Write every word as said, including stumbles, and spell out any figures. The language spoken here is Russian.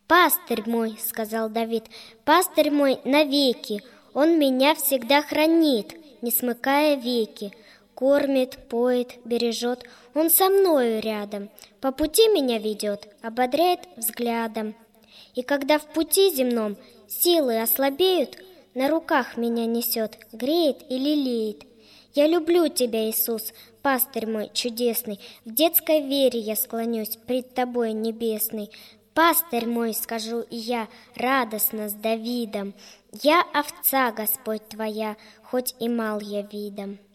«Пастырь мой, — сказал Давид, — пастырь мой навеки, он меня всегда хранит, не смыкая веки, кормит, поет, бережет, он со мною рядом, по пути меня ведет, ободряет взглядом. И когда в пути земном силы ослабеют, на руках меня несет, греет и лелеет. Я люблю тебя, Иисус, пастырь мой чудесный, в детской вере я склонюсь пред тобой небесный. Пастырь мой, скажу и я, радостно с Давидом, я овца, Господь, твоя, хоть и мал я видом».